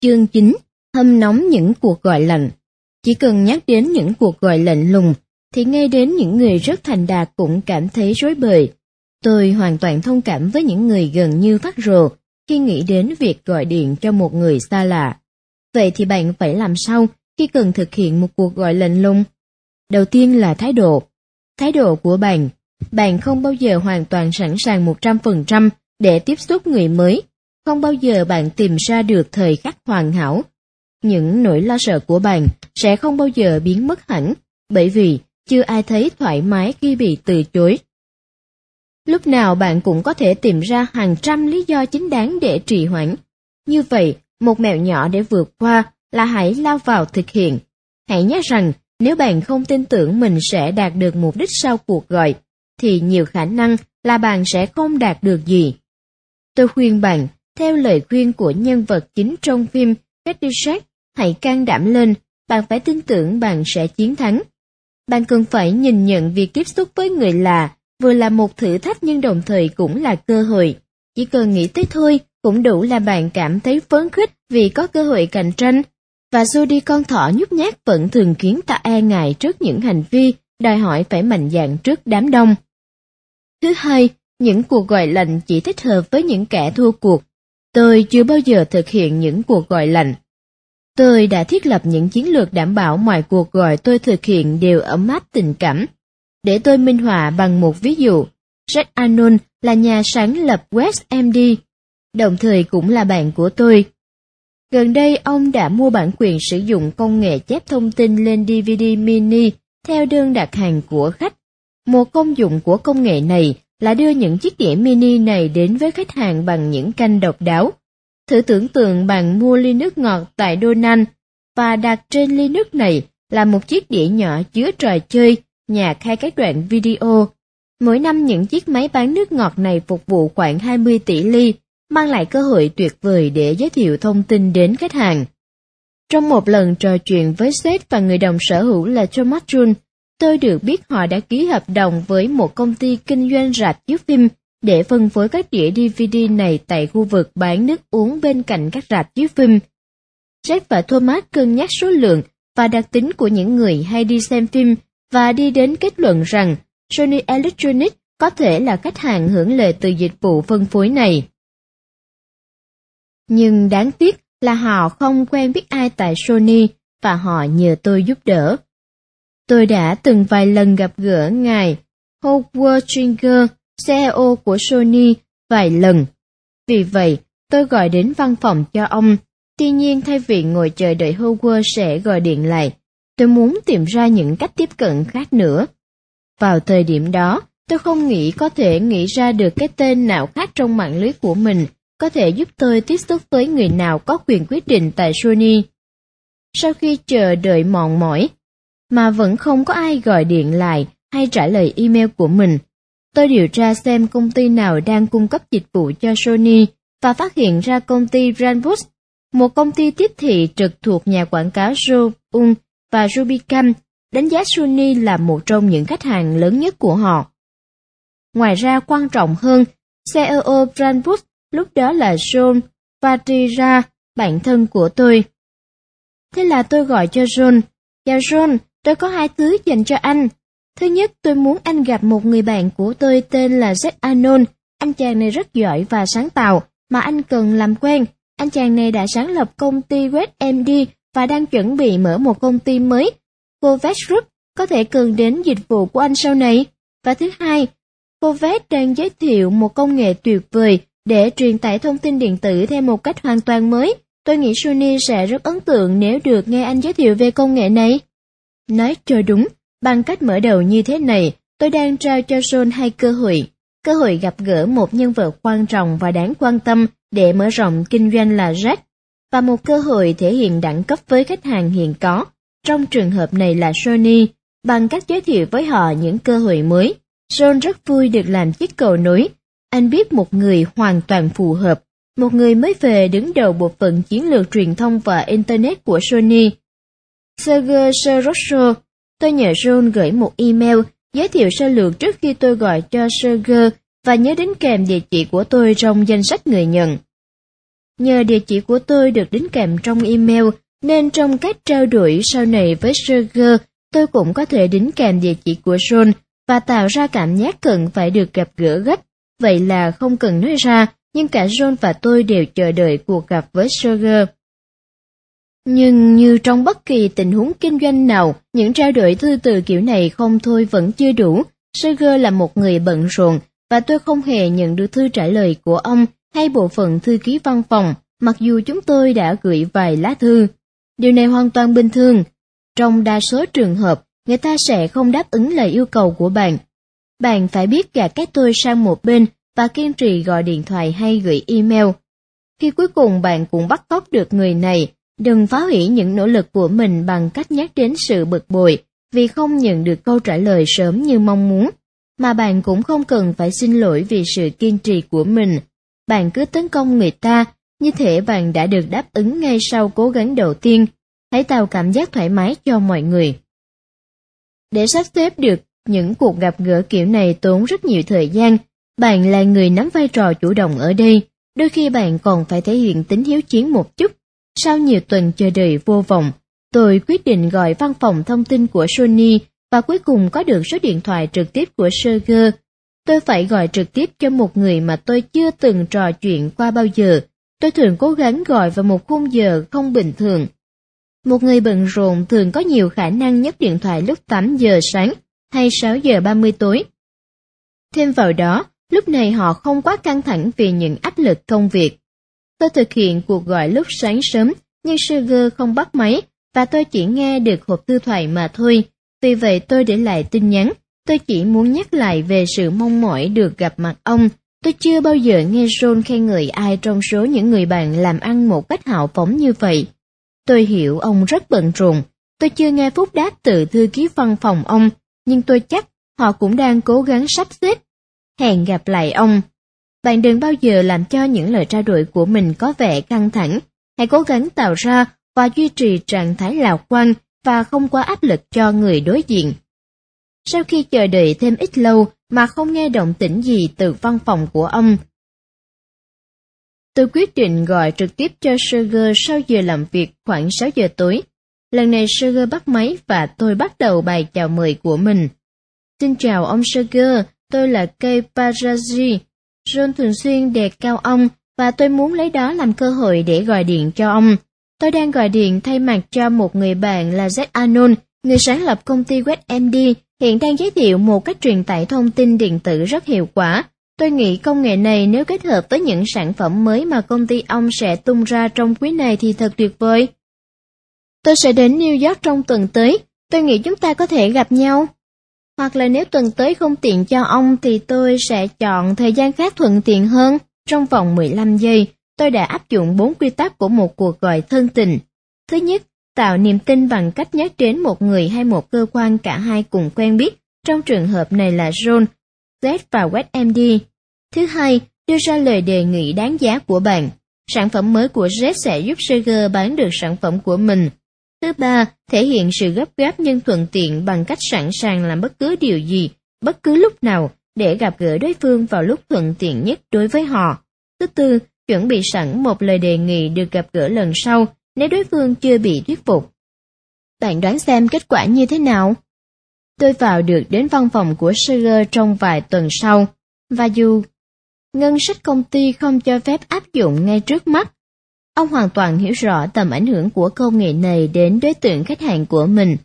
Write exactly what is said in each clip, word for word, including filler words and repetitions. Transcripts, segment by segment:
Chương chín. Hâm nóng những cuộc gọi lạnh. Chỉ cần nhắc đến những cuộc gọi lạnh lùng, thì ngay đến những người rất thành đạt cũng cảm thấy rối bời. Tôi hoàn toàn thông cảm với những người gần như phát rồ khi nghĩ đến việc gọi điện cho một người xa lạ. Vậy thì bạn phải làm sao khi cần thực hiện một cuộc gọi lạnh lùng? Đầu tiên là thái độ. Thái độ của bạn. Bạn không bao giờ hoàn toàn sẵn sàng một trăm phần trăm để tiếp xúc người mới. Không bao giờ bạn tìm ra được thời khắc hoàn hảo. Những nỗi lo sợ của bạn sẽ không bao giờ biến mất hẳn, bởi vì chưa ai thấy thoải mái khi bị từ chối. Lúc nào bạn cũng có thể tìm ra hàng trăm lý do chính đáng để trì hoãn. Như vậy, một mẹo nhỏ để vượt qua là hãy lao vào thực hiện. Hãy nhớ rằng nếu bạn không tin tưởng mình sẽ đạt được mục đích sau cuộc gọi, thì nhiều khả năng là bạn sẽ không đạt được gì. Tôi khuyên bạn, theo lời khuyên của nhân vật chính trong phim Caddyshack, hãy can đảm lên, bạn phải tin tưởng bạn sẽ chiến thắng. Bạn cần phải nhìn nhận việc tiếp xúc với người lạ vừa là một thử thách nhưng đồng thời cũng là cơ hội. Chỉ cần nghĩ tới thôi cũng đủ là bạn cảm thấy phấn khích vì có cơ hội cạnh tranh. Và Judy con thỏ nhút nhát vẫn thường khiến ta e ngại trước những hành vi đòi hỏi phải mạnh dạn trước đám đông. Thứ hai, những cuộc gọi lạnh chỉ thích hợp với những kẻ thua cuộc. Tôi chưa bao giờ thực hiện những cuộc gọi lạnh. Tôi đã thiết lập những chiến lược đảm bảo mọi cuộc gọi tôi thực hiện đều ấm áp tình cảm. Để tôi minh họa bằng một ví dụ, Jack Arnold là nhà sáng lập WebMD, đồng thời cũng là bạn của tôi. Gần đây ông đã mua bản quyền sử dụng công nghệ chép thông tin lên đê vê đê mini theo đơn đặt hàng của khách. Một công dụng của công nghệ này là đưa những chiếc đĩa mini này đến với khách hàng bằng những canh độc đáo. Thử tưởng tượng bạn mua ly nước ngọt tại Donald và đặt trên ly nước này là một chiếc đĩa nhỏ chứa trò chơi, nhạc hay các đoạn video. Mỗi năm những chiếc máy bán nước ngọt này phục vụ khoảng hai mươi tỷ ly, mang lại cơ hội tuyệt vời để giới thiệu thông tin đến khách hàng. Trong một lần trò chuyện với sếp và người đồng sở hữu là Thomas June, tôi được biết họ đã ký hợp đồng với một công ty kinh doanh rạp chiếu phim để phân phối các đĩa đê vê đê này tại khu vực bán nước uống bên cạnh các rạp chiếu phim. Jack và Thomas cân nhắc số lượng và đặc tính của những người hay đi xem phim và đi đến kết luận rằng Sony Electronics có thể là khách hàng hưởng lợi từ dịch vụ phân phối này. Nhưng đáng tiếc là họ không quen biết ai tại Sony và họ nhờ tôi giúp đỡ. Tôi đã từng vài lần gặp gỡ ngài Howard Stringer, xê e ô của Sony, vài lần. Vì vậy, tôi gọi đến văn phòng cho ông. Tuy nhiên thay vì ngồi chờ đợi Howard sẽ gọi điện lại, tôi muốn tìm ra những cách tiếp cận khác nữa. Vào thời điểm đó, tôi không nghĩ có thể nghĩ ra được cái tên nào khác trong mạng lưới của mình có thể giúp tôi tiếp xúc với người nào có quyền quyết định tại Sony. Sau khi chờ đợi mòn mỏi, mà vẫn không có ai gọi điện lại hay trả lời email của mình, tôi điều tra xem công ty nào đang cung cấp dịch vụ cho Sony và phát hiện ra công ty Brandbooks, một công ty tiếp thị trực thuộc nhà quảng cáo Joe Ung và Rubicam, đánh giá Sony là một trong những khách hàng lớn nhất của họ. Ngoài ra quan trọng hơn, xê e ô Brandbooks lúc đó là John Vadira, bạn thân của tôi. Thế là tôi gọi cho John. Chào John, tôi có hai thứ dành cho anh. Thứ nhất, tôi muốn anh gặp một người bạn của tôi tên là Jack Arnold. Anh chàng này rất giỏi và sáng tạo, mà anh cần làm quen. Anh chàng này đã sáng lập công ty WebMD và đang chuẩn bị mở một công ty mới, Covex Group, có thể cần đến dịch vụ của anh sau này. Và thứ hai, Covex đang giới thiệu một công nghệ tuyệt vời để truyền tải thông tin điện tử theo một cách hoàn toàn mới. Tôi nghĩ Sony sẽ rất ấn tượng nếu được nghe anh giới thiệu về công nghệ này. Nói cho đúng, bằng cách mở đầu như thế này, tôi đang trao cho John hai cơ hội. Cơ hội gặp gỡ một nhân vật quan trọng và đáng quan tâm để mở rộng kinh doanh là Jack, và một cơ hội thể hiện đẳng cấp với khách hàng hiện có, trong trường hợp này là Sony, bằng cách giới thiệu với họ những cơ hội mới. John rất vui được làm chiếc cầu nối. Anh biết một người hoàn toàn phù hợp, một người mới về đứng đầu bộ phận chiến lược truyền thông và Internet của Sony. Sergey Sorosso. Tôi nhờ John gửi một email giới thiệu sơ lược trước khi tôi gọi cho Sergey và nhớ đến kèm địa chỉ của tôi trong danh sách người nhận. Nhờ địa chỉ của tôi được đính kèm trong email, nên trong các trao đổi sau này với Sergey, tôi cũng có thể đính kèm địa chỉ của John và tạo ra cảm giác cần phải được gặp gỡ gấp. Vậy là không cần nói ra, nhưng cả John và tôi đều chờ đợi cuộc gặp với Sergey. Nhưng như trong bất kỳ tình huống kinh doanh nào, những trao đổi thư từ kiểu này không thôi vẫn chưa đủ. Sergey là một người bận rộn, và tôi không hề nhận được thư trả lời của ông hay bộ phận thư ký văn phòng, mặc dù chúng tôi đã gửi vài lá thư. Điều này hoàn toàn bình thường. Trong đa số trường hợp, người ta sẽ không đáp ứng lời yêu cầu của bạn. Bạn phải biết gạt cái tôi sang một bên và kiên trì gọi điện thoại hay gửi email. Khi cuối cùng bạn cũng bắt cóc được người này, đừng phá hủy những nỗ lực của mình bằng cách nhắc đến sự bực bội vì không nhận được câu trả lời sớm như mong muốn, mà bạn cũng không cần phải xin lỗi vì sự kiên trì của mình. Bạn cứ tấn công người ta, như thể bạn đã được đáp ứng ngay sau cố gắng đầu tiên. Hãy tạo cảm giác thoải mái cho mọi người. Để sắp xếp được những cuộc gặp gỡ kiểu này tốn rất nhiều thời gian. Bạn là người nắm vai trò chủ động ở đây, đôi khi bạn còn phải thể hiện tính hiếu chiến một chút. Sau nhiều tuần chờ đợi vô vọng, tôi quyết định gọi văn phòng thông tin của Sony và cuối cùng có được số điện thoại trực tiếp của Sergey. Tôi phải gọi trực tiếp cho một người mà tôi chưa từng trò chuyện qua bao giờ. Tôi thường cố gắng gọi vào một khung giờ không bình thường. Một người bận rộn thường có nhiều khả năng nhấc điện thoại lúc tám giờ sáng hay sáu giờ ba mươi tối. Thêm vào đó, lúc này họ không quá căng thẳng vì những áp lực công việc. Tôi thực hiện cuộc gọi lúc sáng sớm, nhưng Sergey không bắt máy và tôi chỉ nghe được hộp thư thoại mà thôi. Vì vậy tôi để lại tin nhắn. Tôi chỉ muốn nhắc lại về sự mong mỏi được gặp mặt ông. Tôi chưa bao giờ nghe John khen ngợi ai trong số những người bạn làm ăn một cách hào phóng như vậy. Tôi hiểu ông rất bận rộn. Tôi chưa nghe phúc đáp từ thư ký văn phòng ông, nhưng tôi chắc họ cũng đang cố gắng sắp xếp. Hẹn gặp lại ông. Bạn đừng bao giờ làm cho những lời trao đổi của mình có vẻ căng thẳng. Hãy cố gắng tạo ra và duy trì trạng thái lạc quan và không quá áp lực cho người đối diện. Sau khi chờ đợi thêm ít lâu mà không nghe động tĩnh gì từ văn phòng của ông, tôi quyết định gọi trực tiếp cho Sergey sau giờ làm việc khoảng sáu giờ tối. Lần này Sergey bắt máy và tôi bắt đầu bài chào mời của mình. Xin chào ông Sergey, tôi là Kei Paraji. John thường xuyên đề cao ông và tôi muốn lấy đó làm cơ hội để gọi điện cho ông. Tôi đang gọi điện thay mặt cho một người bạn là Jack Anon, người sáng lập công ty WebMD, hiện đang giới thiệu một cách truyền tải thông tin điện tử rất hiệu quả. Tôi nghĩ công nghệ này nếu kết hợp với những sản phẩm mới mà công ty ông sẽ tung ra trong quý này thì thật tuyệt vời. Tôi sẽ đến New York trong tuần tới, tôi nghĩ chúng ta có thể gặp nhau. Hoặc là nếu tuần tới không tiện cho ông thì tôi sẽ chọn thời gian khác thuận tiện hơn. Trong vòng mười lăm giây, tôi đã áp dụng bốn quy tắc của một cuộc gọi thân tình. Thứ nhất, tạo niềm tin bằng cách nhắc đến một người hay một cơ quan cả hai cùng quen biết, trong trường hợp này là John, Z và WebMD. Thứ hai, đưa ra lời đề nghị đáng giá của bạn. Sản phẩm mới của Z sẽ giúp Sergey bán được sản phẩm của mình. Thứ ba, thể hiện sự gấp gáp nhưng thuận tiện bằng cách sẵn sàng làm bất cứ điều gì, bất cứ lúc nào, để gặp gỡ đối phương vào lúc thuận tiện nhất đối với họ. Thứ tư, chuẩn bị sẵn một lời đề nghị được gặp gỡ lần sau nếu đối phương chưa bị thuyết phục. Bạn đoán xem kết quả như thế nào? Tôi vào được đến văn phòng của Sergey trong vài tuần sau, và dù ngân sách công ty không cho phép áp dụng ngay trước mắt, ông hoàn toàn hiểu rõ tầm ảnh hưởng của công nghệ này đến đối tượng khách hàng của mình.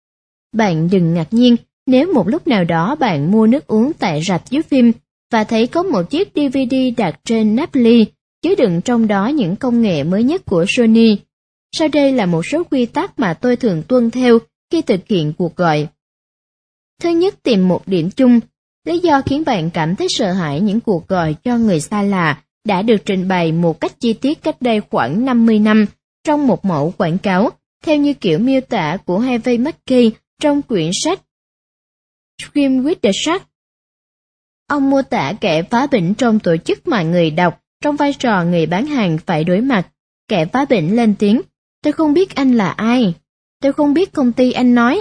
Bạn đừng ngạc nhiên nếu một lúc nào đó bạn mua nước uống tại rạp chiếu phim và thấy có một chiếc đê vê đê đặt trên nắp ly, chứa đựng trong đó những công nghệ mới nhất của Sony. Sau đây là một số quy tắc mà tôi thường tuân theo khi thực hiện cuộc gọi. Thứ nhất, tìm một điểm chung. Lý do khiến bạn cảm thấy sợ hãi những cuộc gọi cho người xa lạ đã được trình bày một cách chi tiết cách đây khoảng năm mươi năm trong một mẫu quảng cáo, theo như kiểu miêu tả của Harvey Mackay trong quyển sách Swim with the Shark. Ông mô tả kẻ phá bỉnh trong tổ chức mà người đọc trong vai trò người bán hàng phải đối mặt. Kẻ phá bỉnh lên tiếng, tôi không biết anh là ai. Tôi không biết công ty anh nói.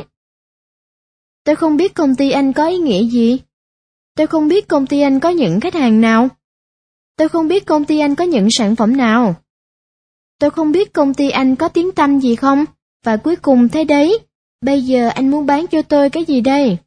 Tôi không biết công ty anh có ý nghĩa gì. Tôi không biết công ty anh có những khách hàng nào. Tôi không biết công ty anh có những sản phẩm nào. tôi không biết công ty anh có tiếng tăm gì không, và cuối cùng thế đấy, bây giờ anh muốn bán cho tôi cái gì đây?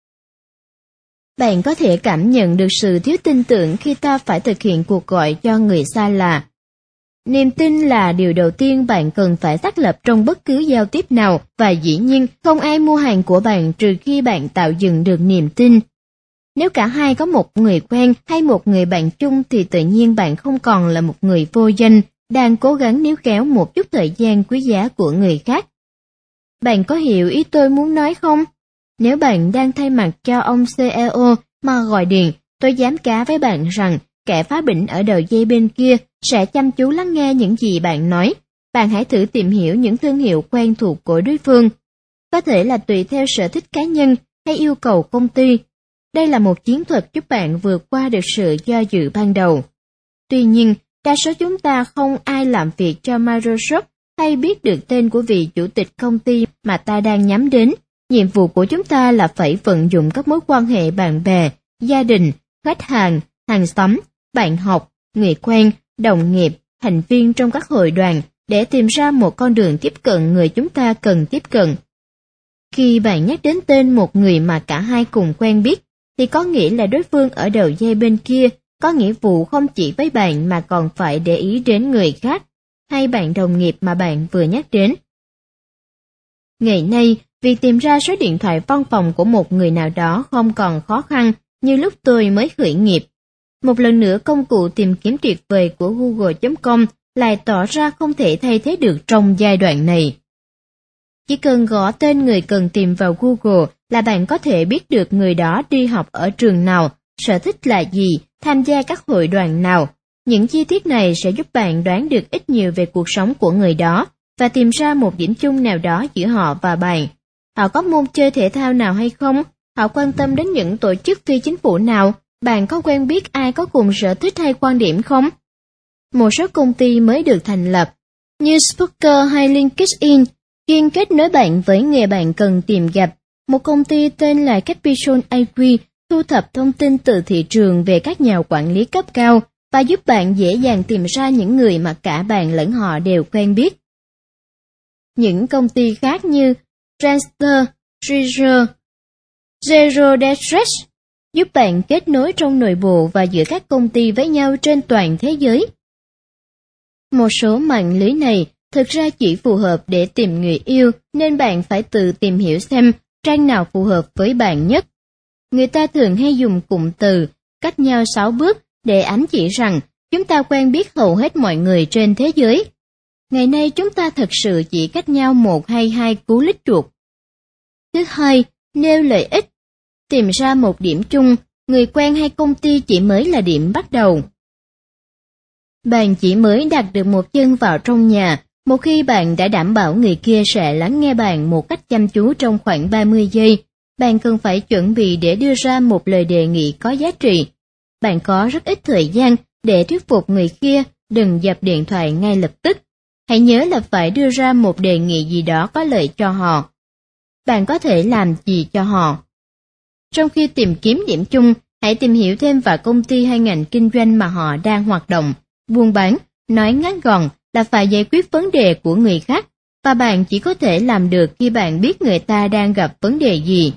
Bạn có thể cảm nhận được sự thiếu tin tưởng khi ta phải thực hiện cuộc gọi cho người xa lạ. Niềm tin là điều đầu tiên bạn cần phải xác lập trong bất cứ giao tiếp nào, và dĩ nhiên không ai mua hàng của bạn trừ khi bạn tạo dựng được niềm tin. Nếu cả hai có một người quen hay một người bạn chung thì tự nhiên bạn không còn là một người vô danh, đang cố gắng níu kéo một chút thời gian quý giá của người khác. Bạn có hiểu ý tôi muốn nói không? Nếu bạn đang thay mặt cho ông xê e ô mà gọi điện, tôi dám cá với bạn rằng kẻ phá bỉnh ở đầu dây bên kia sẽ chăm chú lắng nghe những gì bạn nói. Bạn hãy thử tìm hiểu những thương hiệu quen thuộc của đối phương. Có thể là tùy theo sở thích cá nhân hay yêu cầu công ty. Đây là một chiến thuật giúp bạn vượt qua được sự do dự ban đầu. Tuy nhiên, đa số chúng ta không ai làm việc cho Microsoft hay biết được tên của vị chủ tịch công ty mà ta đang nhắm đến. Nhiệm vụ của chúng ta là phải vận dụng các mối quan hệ bạn bè, gia đình, khách hàng, hàng xóm, bạn học, người quen, đồng nghiệp, thành viên trong các hội đoàn để tìm ra một con đường tiếp cận người chúng ta cần tiếp cận. Khi bạn nhắc đến tên một người mà cả hai cùng quen biết, thì có nghĩa là đối phương ở đầu dây bên kia có nghĩa vụ không chỉ với bạn mà còn phải để ý đến người khác, hay bạn đồng nghiệp mà bạn vừa nhắc đến. Ngày nay, việc tìm ra số điện thoại văn phòng của một người nào đó không còn khó khăn như lúc tôi mới khởi nghiệp. Một lần nữa công cụ tìm kiếm tuyệt vời của google chấm com lại tỏ ra không thể thay thế được trong giai đoạn này. Chỉ cần gõ tên người cần tìm vào Google là bạn có thể biết được người đó đi học ở trường nào, sở thích là gì, tham gia các hội đoàn nào. Những chi tiết này sẽ giúp bạn đoán được ít nhiều về cuộc sống của người đó và tìm ra một điểm chung nào đó giữa họ và bạn. Họ có môn chơi thể thao nào hay không? Họ quan tâm đến những tổ chức phi chính phủ nào? Bạn có quen biết ai có cùng sở thích hay quan điểm không? Một số công ty mới được thành lập, như Spooker hay LinkedIn, chuyên kết nối bạn với người bạn cần tìm gặp. Một công ty tên là Capital i quy thu thập thông tin từ thị trường về các nhà quản lý cấp cao và giúp bạn dễ dàng tìm ra những người mà cả bạn lẫn họ đều quen biết. Những công ty khác như Friendster, Treasure, Zero Distress giúp bạn kết nối trong nội bộ và giữa các công ty với nhau trên toàn thế giới. Một số mạng lưới này thực ra chỉ phù hợp để tìm người yêu, nên bạn phải tự tìm hiểu xem trang nào phù hợp với bạn nhất. Người ta thường hay dùng cụm từ cách nhau sáu bước để ám chỉ rằng chúng ta quen biết hầu hết mọi người trên thế giới. Ngày nay chúng ta thực sự chỉ cách nhau một hay hai cú lích chuột. Thứ hai, nêu lợi ích. Tìm ra một điểm chung, người quen hay công ty chỉ mới là điểm bắt đầu. Bạn chỉ mới đặt được một chân vào trong nhà, một khi bạn đã đảm bảo người kia sẽ lắng nghe bạn một cách chăm chú trong khoảng ba mươi giây, bạn cần phải chuẩn bị để đưa ra một lời đề nghị có giá trị. Bạn có rất ít thời gian để thuyết phục người kia đừng dập điện thoại ngay lập tức. Hãy nhớ là phải đưa ra một đề nghị gì đó có lợi cho họ. Bạn có thể làm gì cho họ? Trong khi tìm kiếm điểm chung, hãy tìm hiểu thêm vào công ty hay ngành kinh doanh mà họ đang hoạt động. Buôn bán, nói ngắn gọn là phải giải quyết vấn đề của người khác, và bạn chỉ có thể làm được khi bạn biết người ta đang gặp vấn đề gì.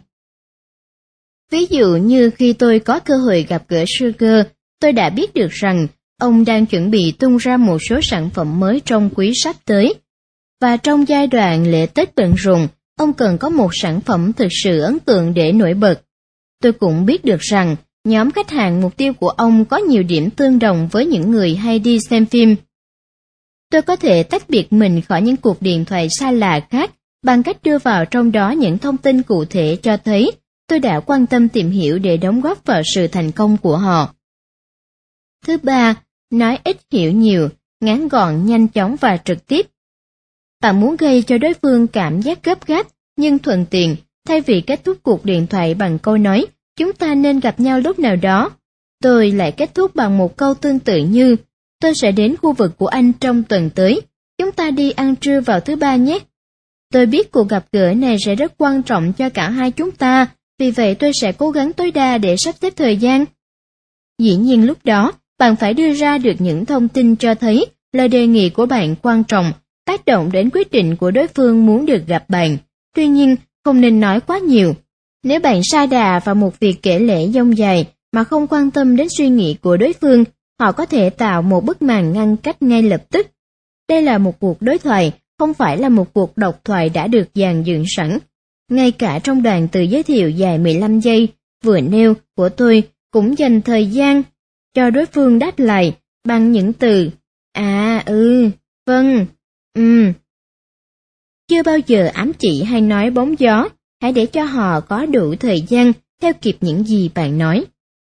Ví dụ như khi tôi có cơ hội gặp gỡ Sugar, tôi đã biết được rằng ông đang chuẩn bị tung ra một số sản phẩm mới trong quý sắp tới. Và trong giai đoạn lễ Tết bận rộn, ông cần có một sản phẩm thực sự ấn tượng để nổi bật. Tôi cũng biết được rằng nhóm khách hàng mục tiêu của ông có nhiều điểm tương đồng với những người hay đi xem phim. Tôi có thể tách biệt mình khỏi những cuộc điện thoại xa lạ khác bằng cách đưa vào trong đó những thông tin cụ thể cho thấy tôi đã quan tâm tìm hiểu để đóng góp vào sự thành công của họ. Thứ ba, nói ít hiểu nhiều, ngắn gọn, nhanh chóng và trực tiếp. Bạn muốn gây cho đối phương cảm giác gấp gáp nhưng thuận tiện, thay vì kết thúc cuộc điện thoại bằng câu nói chúng ta nên gặp nhau lúc nào đó. Tôi lại kết thúc bằng một câu tương tự như tôi sẽ đến khu vực của anh trong tuần tới, chúng ta đi ăn trưa vào thứ ba nhé. Tôi biết cuộc gặp gỡ này sẽ rất quan trọng cho cả hai chúng ta, vì vậy tôi sẽ cố gắng tối đa để sắp xếp thời gian. Dĩ nhiên lúc đó, bạn phải đưa ra được những thông tin cho thấy lời đề nghị của bạn quan trọng, tác động đến quyết định của đối phương muốn được gặp bạn. Tuy nhiên, không nên nói quá nhiều. Nếu bạn sa đà vào một việc kể lể dông dài mà không quan tâm đến suy nghĩ của đối phương, họ có thể tạo một bức màn ngăn cách ngay lập tức. Đây là một cuộc đối thoại, không phải là một cuộc độc thoại đã được dàn dựng sẵn. Ngay cả trong đoạn từ giới thiệu dài mười lăm giây vừa nêu của tôi cũng dành thời gian cho đối phương đáp lại bằng những từ à, ừ, vâng, ừm. Chưa bao giờ ám chỉ hay nói bóng gió, hãy để cho họ có đủ thời gian theo kịp những gì bạn nói.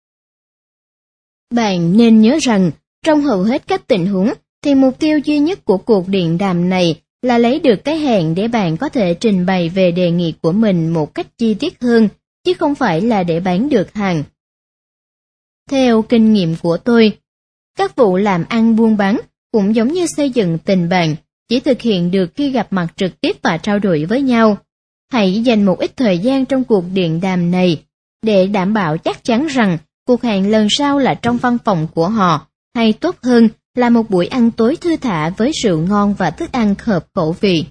Bạn nên nhớ rằng, trong hầu hết các tình huống, thì mục tiêu duy nhất của cuộc điện đàm này là lấy được cái hẹn để bạn có thể trình bày về đề nghị của mình một cách chi tiết hơn, chứ không phải là để bán được hàng. Theo kinh nghiệm của tôi, các vụ làm ăn buôn bán cũng giống như xây dựng tình bạn, chỉ thực hiện được khi gặp mặt trực tiếp và trao đổi với nhau. Hãy dành một ít thời gian trong cuộc điện đàm này để đảm bảo chắc chắn rằng cuộc hẹn lần sau là trong văn phòng của họ, hay tốt hơn là một buổi ăn tối thư thả với rượu ngon và thức ăn hợp khẩu vị.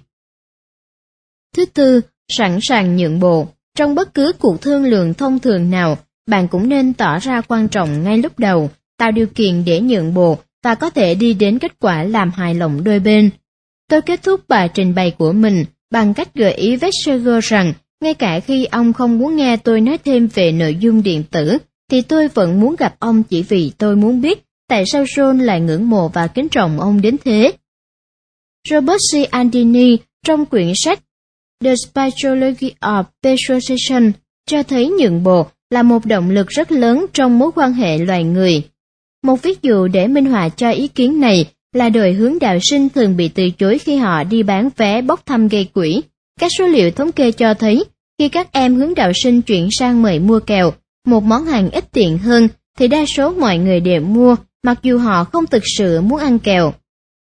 Thứ tư, sẵn sàng nhượng bộ. Trong bất cứ cuộc thương lượng thông thường nào, bạn cũng nên tỏ ra quan trọng ngay lúc đầu, tạo điều kiện để nhượng bộ và có thể đi đến kết quả làm hài lòng đôi bên. Tôi kết thúc bài trình bày của mình bằng cách gợi ý Westerger rằng ngay cả khi ông không muốn nghe tôi nói thêm về nội dung điện tử, thì tôi vẫn muốn gặp ông chỉ vì tôi muốn biết tại sao John lại ngưỡng mộ và kính trọng ông đến thế. Robert Cialdini trong quyển sách The Psychology of Persuasion cho thấy nhượng bộ là một động lực rất lớn trong mối quan hệ loài người. Một ví dụ để minh họa cho ý kiến này là đội hướng đạo sinh thường bị từ chối khi họ đi bán vé bốc thăm gây quỹ. Các số liệu thống kê cho thấy, khi các em hướng đạo sinh chuyển sang mời mua kẹo, một món hàng ít tiền hơn, thì đa số mọi người đều mua, mặc dù họ không thực sự muốn ăn kẹo.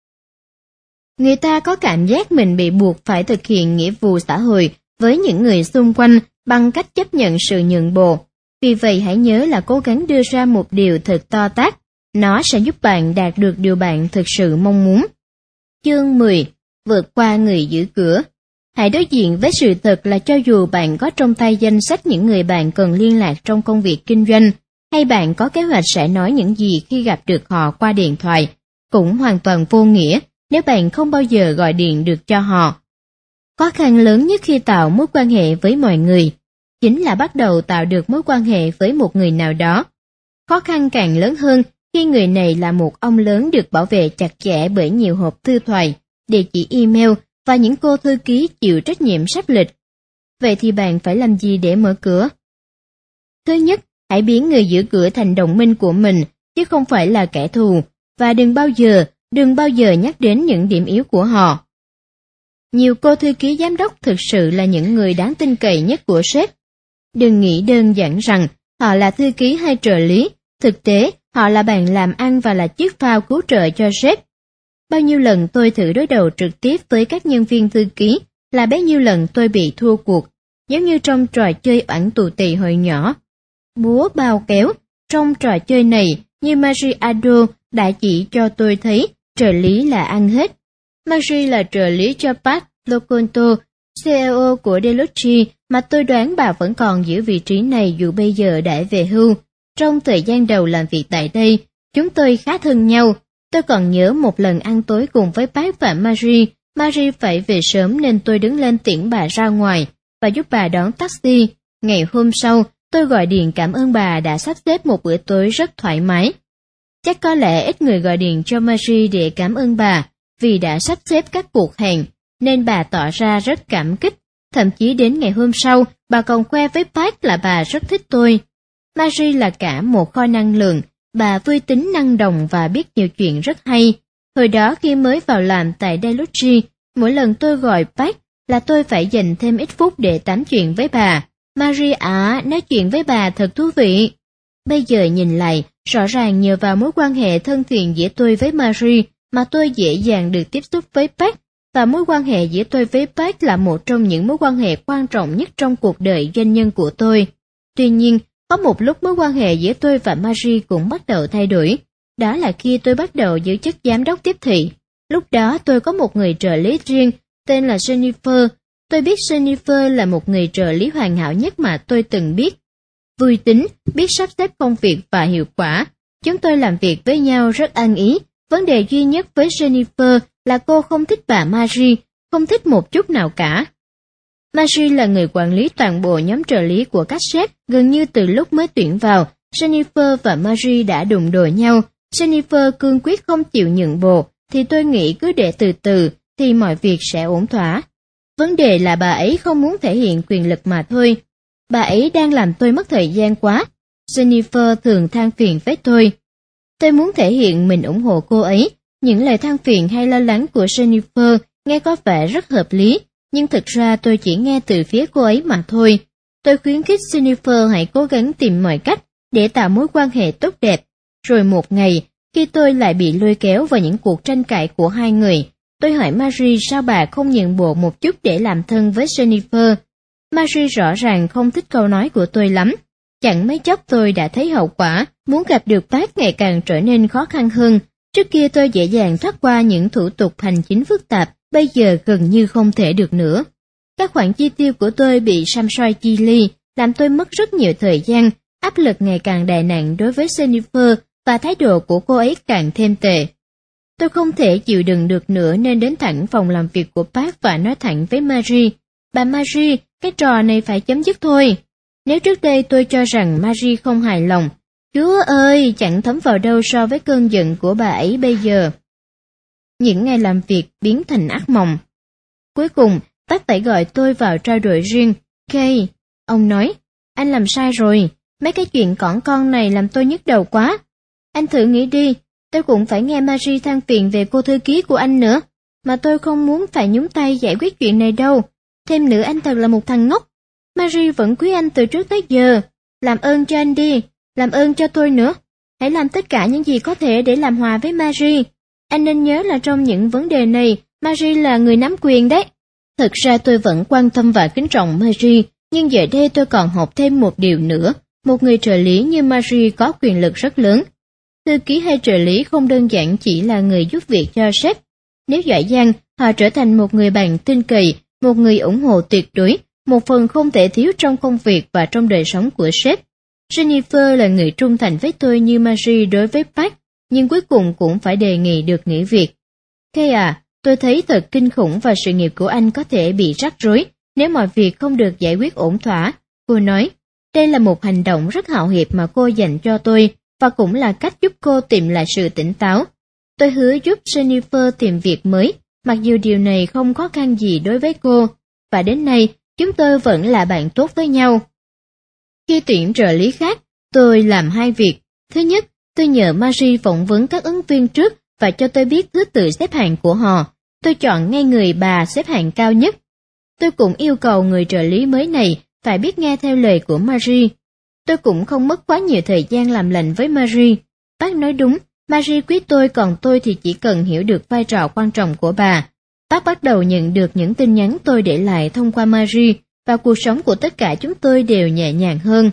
Người ta có cảm giác mình bị buộc phải thực hiện nghĩa vụ xã hội với những người xung quanh bằng cách chấp nhận sự nhượng bộ. Vì vậy hãy nhớ là cố gắng đưa ra một điều thật to tát, nó sẽ giúp bạn đạt được điều bạn thực sự mong muốn. Chương mười. Vượt qua người giữ cửa. Hãy đối diện với sự thật là cho dù bạn có trong tay danh sách những người bạn cần liên lạc trong công việc kinh doanh, hay bạn có kế hoạch sẽ nói những gì khi gặp được họ qua điện thoại, cũng hoàn toàn vô nghĩa nếu bạn không bao giờ gọi điện được cho họ. Khó khăn lớn nhất khi tạo mối quan hệ với mọi người chính là bắt đầu tạo được mối quan hệ với một người nào đó. Khó khăn càng lớn hơn khi người này là một ông lớn được bảo vệ chặt chẽ bởi nhiều hộp thư thoại, địa chỉ email và những cô thư ký chịu trách nhiệm sắp lịch. Vậy thì bạn phải làm gì để mở cửa? Thứ nhất, hãy biến người giữ cửa thành đồng minh của mình, chứ không phải là kẻ thù, và đừng bao giờ, đừng bao giờ nhắc đến những điểm yếu của họ. Nhiều cô thư ký giám đốc thực sự là những người đáng tin cậy nhất của sếp. Đừng nghĩ đơn giản rằng họ là thư ký hay trợ lý, thực tế họ là bạn làm ăn và là chiếc phao cứu trợ cho sếp. Bao nhiêu lần tôi thử đối đầu trực tiếp với các nhân viên thư ký là bấy nhiêu lần tôi bị thua cuộc, giống như trong trò chơi oẳn tù tì hồi nhỏ. Búa bao kéo, trong trò chơi này, như Marie Ado đã chỉ cho tôi thấy, trợ lý là ăn hết. Marie là trợ lý cho Pat Loconto, xê e ô của Deloitte, mà tôi đoán bà vẫn còn giữ vị trí này dù bây giờ đã về hưu. Trong thời gian đầu làm việc tại đây, chúng tôi khá thân nhau. Tôi còn nhớ một lần ăn tối cùng với Pat và Marie. Marie phải về sớm nên tôi đứng lên tiễn bà ra ngoài và giúp bà đón taxi. Ngày hôm sau, tôi gọi điện cảm ơn bà đã sắp xếp một bữa tối rất thoải mái. Chắc có lẽ ít người gọi điện cho Marie để cảm ơn bà vì đã sắp xếp các cuộc hẹn, nên bà tỏ ra rất cảm kích. Thậm chí đến ngày hôm sau, bà còn khoe với Pat là bà rất thích tôi. Marie là cả một kho năng lượng, bà vui tính năng động và biết nhiều chuyện rất hay. Hồi đó khi mới vào làm tại Deloitte, mỗi lần tôi gọi Pat là tôi phải dành thêm ít phút để tám chuyện với bà. Marie à, nói chuyện với bà thật thú vị. Bây giờ nhìn lại, rõ ràng nhờ vào mối quan hệ thân thiện giữa tôi với Marie mà tôi dễ dàng được tiếp xúc với Pat, và mối quan hệ giữa tôi với Pat là một trong những mối quan hệ quan trọng nhất trong cuộc đời doanh nhân của tôi. Tuy nhiên, có một lúc mối quan hệ giữa tôi và Marie cũng bắt đầu thay đổi. Đó là khi tôi bắt đầu giữ chức giám đốc tiếp thị. Lúc đó tôi có một người trợ lý riêng, tên là Jennifer. Tôi biết Jennifer là một người trợ lý hoàn hảo nhất mà tôi từng biết. Vui tính, biết sắp xếp công việc và hiệu quả. Chúng tôi làm việc với nhau rất ăn ý. Vấn đề duy nhất với Jennifer là cô không thích bà Marie, không thích một chút nào cả. Marie là người quản lý toàn bộ nhóm trợ lý của các sếp, gần như từ lúc mới tuyển vào. Jennifer và Marie đã đụng độ nhau. Jennifer cương quyết không chịu nhượng bộ, thì tôi nghĩ cứ để từ từ, thì mọi việc sẽ ổn thỏa. Vấn đề là bà ấy không muốn thể hiện quyền lực mà thôi. Bà ấy đang làm tôi mất thời gian quá. Jennifer thường than phiền với tôi. Tôi muốn thể hiện mình ủng hộ cô ấy. Những lời than phiền hay lo lắng của Jennifer nghe có vẻ rất hợp lý, nhưng thực ra tôi chỉ nghe từ phía cô ấy mà thôi. Tôi khuyến khích Jennifer hãy cố gắng tìm mọi cách để tạo mối quan hệ tốt đẹp. Rồi một ngày, khi tôi lại bị lôi kéo vào những cuộc tranh cãi của hai người, tôi hỏi Marie sao bà không nhượng bộ một chút để làm thân với Jennifer. Marie rõ ràng không thích câu nói của tôi lắm. Chẳng mấy chốc tôi đã thấy hậu quả, muốn gặp được bác ngày càng trở nên khó khăn hơn. Trước kia tôi dễ dàng thoát qua những thủ tục hành chính phức tạp, bây giờ gần như không thể được nữa. Các khoản chi tiêu của tôi bị săm soi chi ly, làm tôi mất rất nhiều thời gian, áp lực ngày càng đè nặng đối với Jennifer và thái độ của cô ấy càng thêm tệ. Tôi không thể chịu đựng được nữa nên đến thẳng phòng làm việc của bác và nói thẳng với Marie. Bà Marie, cái trò này phải chấm dứt thôi. Nếu trước đây tôi cho rằng Marie không hài lòng, Chúa ơi, chẳng thấm vào đâu so với cơn giận của bà ấy bây giờ. Những ngày làm việc biến thành ác mộng. Cuối cùng, bác phải gọi tôi vào trao đổi riêng. Kay, ông nói, anh làm sai rồi, mấy cái chuyện cỏn con này làm tôi nhức đầu quá. Anh thử nghĩ đi, tôi cũng phải nghe Marie than phiền về cô thư ký của anh nữa, mà tôi không muốn phải nhúng tay giải quyết chuyện này đâu. Thêm nữa anh thật là một thằng ngốc. Marie vẫn quý anh từ trước tới giờ. Làm ơn cho anh đi, làm ơn cho tôi nữa. Hãy làm tất cả những gì có thể để làm hòa với Marie. Anh nên nhớ là trong những vấn đề này, Marie là người nắm quyền đấy. Thực ra tôi vẫn quan tâm và kính trọng Marie, nhưng giờ đây tôi còn học thêm một điều nữa. Một người trợ lý như Marie có quyền lực rất lớn. Thư ký hay trợ lý không đơn giản chỉ là người giúp việc cho sếp. Nếu giỏi giang, họ trở thành một người bạn tin cậy, một người ủng hộ tuyệt đối, một phần không thể thiếu trong công việc và trong đời sống của sếp. Jennifer là người trung thành với tôi như Marie đối với Park, nhưng cuối cùng cũng phải đề nghị được nghỉ việc. Kay à, tôi thấy thật kinh khủng và sự nghiệp của anh có thể bị rắc rối nếu mọi việc không được giải quyết ổn thỏa. Cô nói, đây là một hành động rất hào hiệp mà cô dành cho tôi, và cũng là cách giúp cô tìm lại sự tỉnh táo. Tôi hứa giúp Jennifer tìm việc mới, mặc dù điều này không khó khăn gì đối với cô, và đến nay chúng tôi vẫn là bạn tốt với nhau. Khi tuyển trợ lý khác, tôi làm hai việc. Thứ nhất, tôi nhờ Marie phỏng vấn các ứng viên trước và cho tôi biết thứ tự xếp hạng của họ. Tôi chọn ngay người bà xếp hạng cao nhất. Tôi cũng yêu cầu người trợ lý mới này phải biết nghe theo lời của Marie. Tôi cũng không mất quá nhiều thời gian làm lành với Marie. Bác nói đúng, Marie quý tôi, còn tôi thì chỉ cần hiểu được vai trò quan trọng của bà. Bác bắt đầu nhận được những tin nhắn tôi để lại thông qua Marie, và cuộc sống của tất cả chúng tôi đều nhẹ nhàng hơn.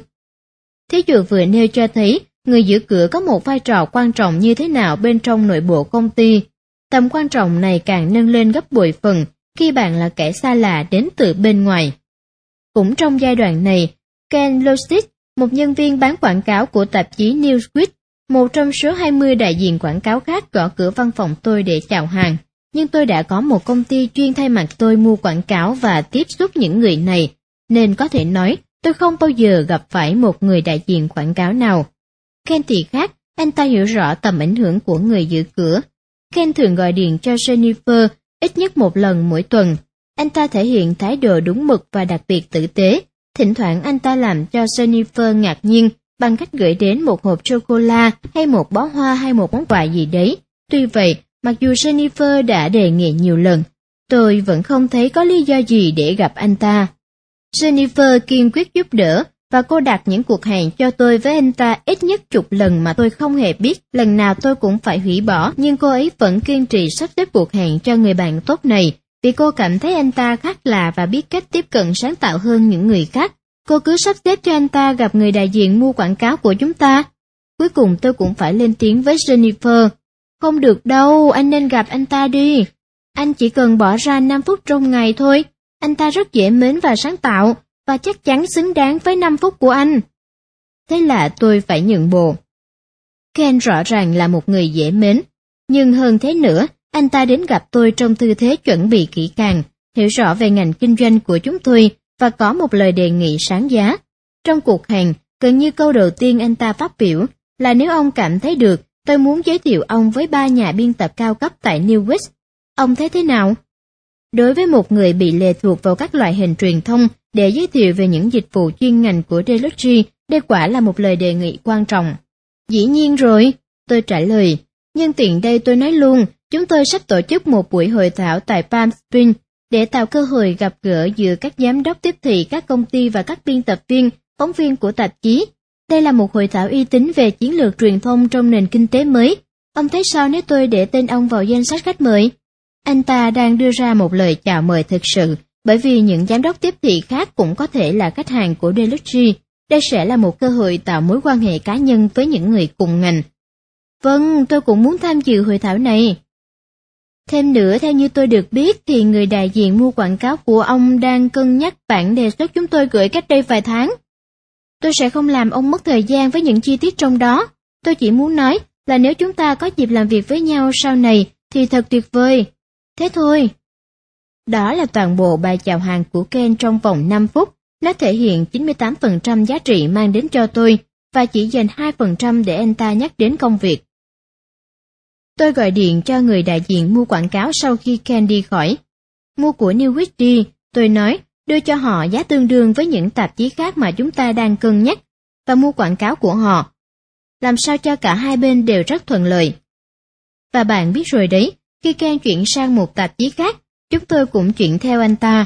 Thí dụ vừa nêu cho thấy, người giữ cửa có một vai trò quan trọng như thế nào bên trong nội bộ công ty. Tầm quan trọng này càng nâng lên gấp bội phần khi bạn là kẻ xa lạ đến từ bên ngoài. Cũng trong giai đoạn này, Ken Losit, một nhân viên bán quảng cáo của tạp chí Newsweek, một trong số hai mươi đại diện quảng cáo khác, gõ cửa văn phòng tôi để chào hàng. Nhưng tôi đã có một công ty chuyên thay mặt tôi mua quảng cáo và tiếp xúc những người này, nên có thể nói tôi không bao giờ gặp phải một người đại diện quảng cáo nào. Ken thì khác, anh ta hiểu rõ tầm ảnh hưởng của người giữ cửa. Ken thường gọi điện cho Jennifer ít nhất một lần mỗi tuần. Anh ta thể hiện thái độ đúng mực và đặc biệt tử tế. Thỉnh thoảng anh ta làm cho Jennifer ngạc nhiên bằng cách gửi đến một hộp sô-cô-la hay một bó hoa hay một món quà gì đấy. Tuy vậy, mặc dù Jennifer đã đề nghị nhiều lần, tôi vẫn không thấy có lý do gì để gặp anh ta. Jennifer kiên quyết giúp đỡ, và cô đặt những cuộc hẹn cho tôi với anh ta ít nhất chục lần mà tôi không hề biết. Lần nào tôi cũng phải hủy bỏ, nhưng cô ấy vẫn kiên trì sắp xếp cuộc hẹn cho người bạn tốt này, vì cô cảm thấy anh ta khác lạ và biết cách tiếp cận sáng tạo hơn những người khác. Cô cứ sắp xếp cho anh ta gặp người đại diện mua quảng cáo của chúng ta. Cuối cùng tôi cũng phải lên tiếng với Jennifer. Không được đâu, anh nên gặp anh ta đi. Anh chỉ cần bỏ ra năm phút trong ngày thôi. Anh ta rất dễ mến và sáng tạo, và chắc chắn xứng đáng với năm phút của anh. Thế là tôi phải nhượng bộ. Ken rõ ràng là một người dễ mến. Nhưng hơn thế nữa, anh ta đến gặp tôi trong tư thế chuẩn bị kỹ càng, hiểu rõ về ngành kinh doanh của chúng tôi và có một lời đề nghị sáng giá. Trong cuộc hẹn, gần như câu đầu tiên anh ta phát biểu là nếu ông cảm thấy được, tôi muốn giới thiệu ông với ba nhà biên tập cao cấp tại Newsweek. Ông thấy thế nào? Đối với một người bị lệ thuộc vào các loại hình truyền thông để giới thiệu về những dịch vụ chuyên ngành của Deloitte, đây quả là một lời đề nghị quan trọng. Dĩ nhiên rồi, tôi trả lời. Nhưng tiện đây tôi nói luôn, chúng tôi sắp tổ chức một buổi hội thảo tại Palm Springs để tạo cơ hội gặp gỡ giữa các giám đốc tiếp thị các công ty và các biên tập viên, phóng viên của tạp chí. Đây là một hội thảo uy tín về chiến lược truyền thông trong nền kinh tế mới. Ông thấy sao nếu tôi để tên ông vào danh sách khách mời? Anh ta đang đưa ra một lời chào mời thực sự, bởi vì những giám đốc tiếp thị khác cũng có thể là khách hàng của Deloitte. Đây sẽ là một cơ hội tạo mối quan hệ cá nhân với những người cùng ngành. Vâng, tôi cũng muốn tham dự hội thảo này. Thêm nữa, theo như tôi được biết thì người đại diện mua quảng cáo của ông đang cân nhắc bản đề xuất chúng tôi gửi cách đây vài tháng. Tôi sẽ không làm ông mất thời gian với những chi tiết trong đó. Tôi chỉ muốn nói là nếu chúng ta có dịp làm việc với nhau sau này thì thật tuyệt vời. Thế thôi. Đó là toàn bộ bài chào hàng của Ken trong vòng năm phút. Nó thể hiện chín mươi tám phần trăm giá trị mang đến cho tôi và chỉ dành hai phần trăm để anh ta nhắc đến công việc. Tôi gọi điện cho người đại diện mua quảng cáo sau khi Ken đi khỏi. Mua của Newsweek đi, tôi nói, đưa cho họ giá tương đương với những tạp chí khác mà chúng ta đang cân nhắc, và mua quảng cáo của họ. Làm sao cho cả hai bên đều rất thuận lợi. Và bạn biết rồi đấy, khi Ken chuyển sang một tạp chí khác, chúng tôi cũng chuyển theo anh ta.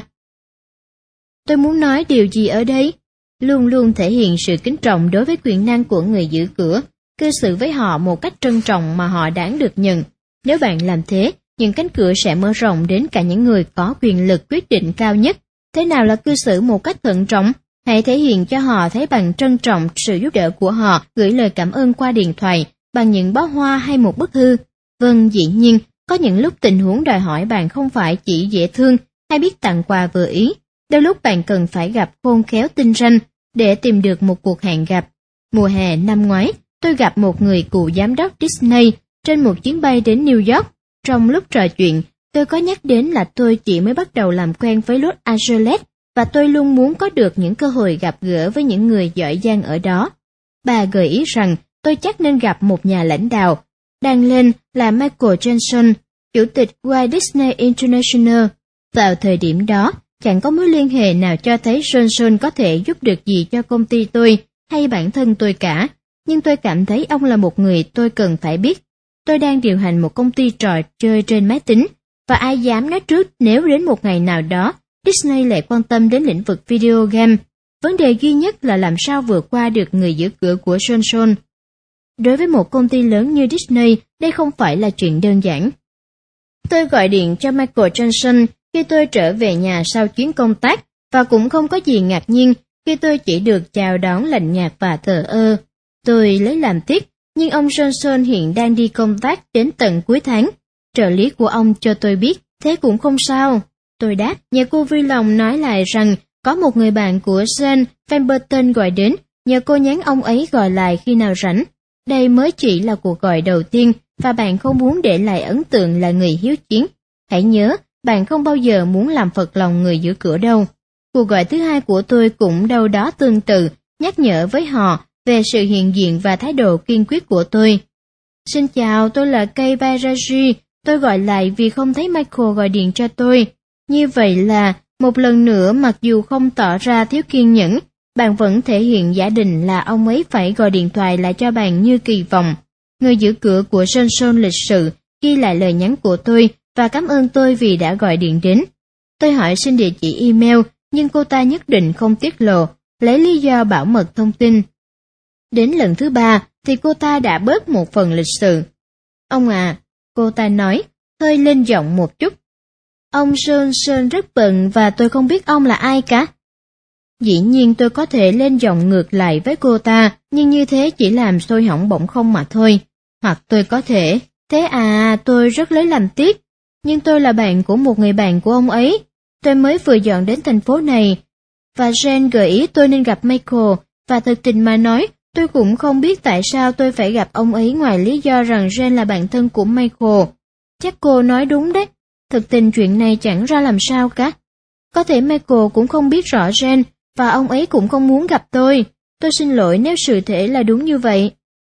Tôi muốn nói điều gì ở đây? Luôn luôn thể hiện sự kính trọng đối với quyền năng của người giữ cửa, cư xử với họ một cách trân trọng mà họ đáng được nhận. Nếu bạn làm thế, những cánh cửa sẽ mở rộng đến cả những người có quyền lực quyết định cao nhất. Thế nào là cư xử một cách thận trọng? Hãy thể hiện cho họ thấy bằng trân trọng sự giúp đỡ của họ, gửi lời cảm ơn qua điện thoại, bằng những bó hoa hay một bức thư. Vâng, dĩ nhiên, có những lúc tình huống đòi hỏi bạn không phải chỉ dễ thương hay biết tặng quà vừa ý. Đôi lúc bạn cần phải gặp khôn khéo tinh ranh để tìm được một cuộc hẹn gặp. Mùa hè năm ngoái, tôi gặp một người cựu giám đốc Disney trên một chuyến bay đến New York. Trong lúc trò chuyện, tôi có nhắc đến là tôi chỉ mới bắt đầu làm quen với Los Angeles và tôi luôn muốn có được những cơ hội gặp gỡ với những người giỏi giang ở đó. Bà gợi ý rằng tôi chắc nên gặp một nhà lãnh đạo. Đăng lên là Michael Johnson, chủ tịch Walt Disney International. Vào thời điểm đó, chẳng có mối liên hệ nào cho thấy Johnson có thể giúp được gì cho công ty tôi hay bản thân tôi cả, nhưng tôi cảm thấy ông là một người tôi cần phải biết. Tôi đang điều hành một công ty trò chơi trên máy tính, và ai dám nói trước nếu đến một ngày nào đó Disney lại quan tâm đến lĩnh vực video game. Vấn đề duy nhất là làm sao vượt qua được người giữ cửa của Johnson. Đối với một công ty lớn như Disney, đây không phải là chuyện đơn giản. Tôi gọi điện cho Michael Johnson khi tôi trở về nhà sau chuyến công tác, và cũng không có gì ngạc nhiên khi tôi chỉ được chào đón lạnh nhạt và thờ ơ. Tôi lấy làm tiếc, nhưng ông Johnson hiện đang đi công tác đến tận cuối tháng. Trợ lý của ông cho tôi biết, thế cũng không sao. Tôi đáp, nhờ cô vui lòng nói lại rằng có một người bạn của Jane Pemberton gọi đến, nhờ cô nhắn ông ấy gọi lại khi nào rảnh. Đây mới chỉ là cuộc gọi đầu tiên, và bạn không muốn để lại ấn tượng là người hiếu chiến. Hãy nhớ, bạn không bao giờ muốn làm phật lòng người giữ cửa đâu. Cuộc gọi thứ hai của tôi cũng đâu đó tương tự, nhắc nhở với họ về sự hiện diện và thái độ kiên quyết của tôi. Xin chào, tôi là Kay Baraji, tôi gọi lại vì không thấy Michael gọi điện cho tôi. Như vậy là, một lần nữa mặc dù không tỏ ra thiếu kiên nhẫn, bạn vẫn thể hiện giả định là ông ấy phải gọi điện thoại lại cho bạn như kỳ vọng. Người giữ cửa của Johnson lịch sự ghi lại lời nhắn của tôi và cảm ơn tôi vì đã gọi điện đến. Tôi hỏi xin địa chỉ email, nhưng cô ta nhất định không tiết lộ, lấy lý do bảo mật thông tin. Đến lần thứ ba thì cô ta đã bớt một phần lịch sự. Ông à, cô ta nói, hơi lên giọng một chút. Ông Johnson rất bận và tôi không biết ông là ai cả. Dĩ nhiên tôi có thể lên giọng ngược lại với cô ta, nhưng như thế chỉ làm sôi hỏng bỏng không mà thôi. Hoặc tôi có thể, Thế à, tôi rất lấy làm tiếc, nhưng tôi là bạn của một người bạn của ông ấy. Tôi mới vừa dọn đến thành phố này, và Jen gợi ý tôi nên gặp Michael, và thực tình mà nói, tôi cũng không biết tại sao tôi phải gặp ông ấy ngoài lý do rằng Jen là bạn thân của Michael. Chắc cô nói đúng đấy, thực tình chuyện này chẳng ra làm sao cả. Có thể Michael cũng không biết rõ Jen, và ông ấy cũng không muốn gặp tôi. Tôi xin lỗi nếu sự thể là đúng như vậy.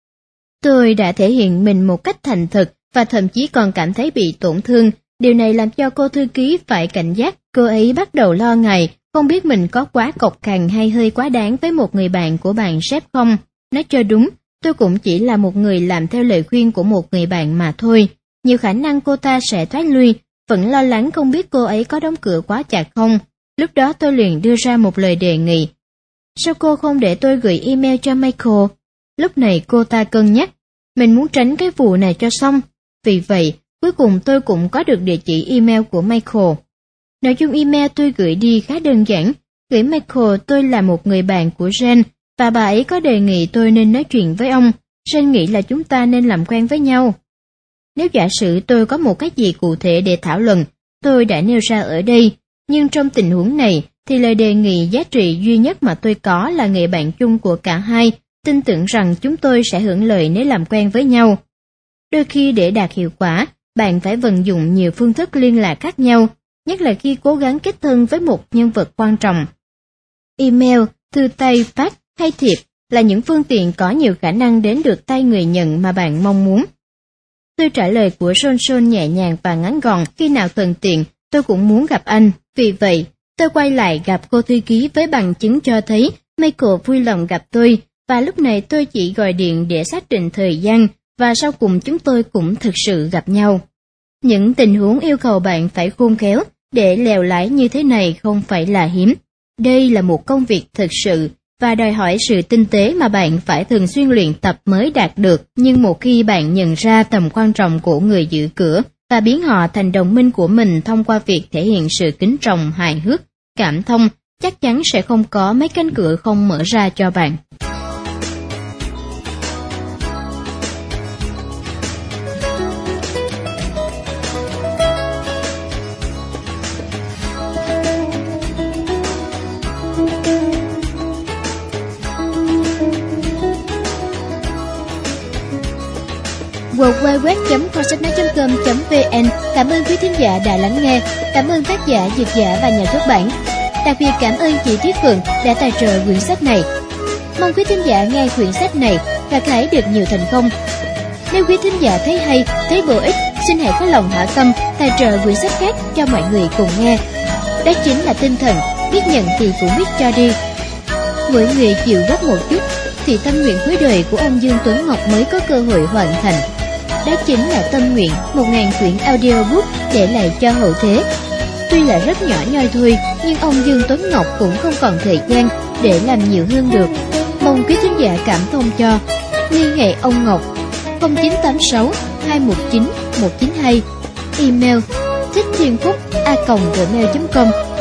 Tôi đã thể hiện mình một cách thành thực, và thậm chí còn cảm thấy bị tổn thương. Điều này làm cho cô thư ký phải cảnh giác. Cô ấy bắt đầu lo ngại, không biết mình có quá cộc cằn hay hơi quá đáng với một người bạn của bạn sếp không. Nói cho đúng, tôi cũng chỉ là một người làm theo lời khuyên của một người bạn mà thôi. Nhiều khả năng cô ta sẽ thoái lui, vẫn lo lắng không biết cô ấy có đóng cửa quá chặt không. Lúc đó tôi liền đưa ra một lời đề nghị. Sao cô không để tôi gửi email cho Michael? Lúc này cô ta cân nhắc, mình muốn tránh cái vụ này cho xong. Vì vậy, cuối cùng tôi cũng có được địa chỉ email của Michael. Nội dung email tôi gửi đi khá đơn giản. Gửi Michael, tôi là một người bạn của Jen, và bà ấy có đề nghị tôi nên nói chuyện với ông. Jen nghĩ là chúng ta nên làm quen với nhau. Nếu giả sử tôi có một cái gì cụ thể để thảo luận, tôi đã nêu ra ở đây. Nhưng trong tình huống này, thì lời đề nghị giá trị duy nhất mà tôi có là người bạn chung của cả hai, tin tưởng rằng chúng tôi sẽ hưởng lợi nếu làm quen với nhau. Đôi khi để đạt hiệu quả, bạn phải vận dụng nhiều phương thức liên lạc khác nhau, nhất là khi cố gắng kết thân với một nhân vật quan trọng. Email, thư tay, fax hay thiệp là những phương tiện có nhiều khả năng đến được tay người nhận mà bạn mong muốn. Thư trả lời của Johnson nhẹ nhàng và ngắn gọn, khi nào thuận tiện, tôi cũng muốn gặp anh. Vì vậy, tôi quay lại gặp cô thư ký với bằng chứng cho thấy Michael vui lòng gặp tôi, và lúc này tôi chỉ gọi điện để xác định thời gian, và sau cùng chúng tôi cũng thực sự gặp nhau. Những tình huống yêu cầu bạn phải khôn khéo để lèo lái như thế này không phải là hiếm. Đây là một công việc thực sự và đòi hỏi sự tinh tế mà bạn phải thường xuyên luyện tập mới đạt được. Nhưng một khi bạn nhận ra tầm quan trọng của người giữ cửa và biến họ thành đồng minh của mình thông qua việc thể hiện sự kính trọng, hài hước, cảm thông, chắc chắn sẽ không có mấy cánh cửa không mở ra cho bạn. w w w chấm kho sách nói chấm com chấm v n. Cảm ơn quý thính giả đã lắng nghe. Cảm ơn tác giả, dịch giả và nhà xuất bản. Đặc biệt cảm ơn chị Tuyết Phượng đã tài trợ quyển sách này. Mong quý thính giả nghe quyển sách này gặt hái được nhiều thành công. Nếu quý thính giả thấy hay, thấy bổ ích, xin hãy có lòng hảo tâm tài trợ quyển sách khác cho mọi người cùng nghe. Đó chính là tinh thần biết nhận thì cũng biết cho đi. Mỗi người chịu góp một chút thì tâm nguyện cuối đời của ông Dương Tuấn Ngọc mới có cơ hội hoàn thành. Đó chính là tâm nguyện một ngàn quyển audiobook để lại cho hậu thế. Tuy là rất nhỏ nhoi thôi, nhưng ông Dương Tuấn Ngọc cũng không còn thời gian để làm nhiều hơn được. Mong quý thính giả cảm thông cho. Liên hệ ông Ngọc không chín tám sáu hai một chín một chín hai, email thích thiên phúc a còng gmail chấm com.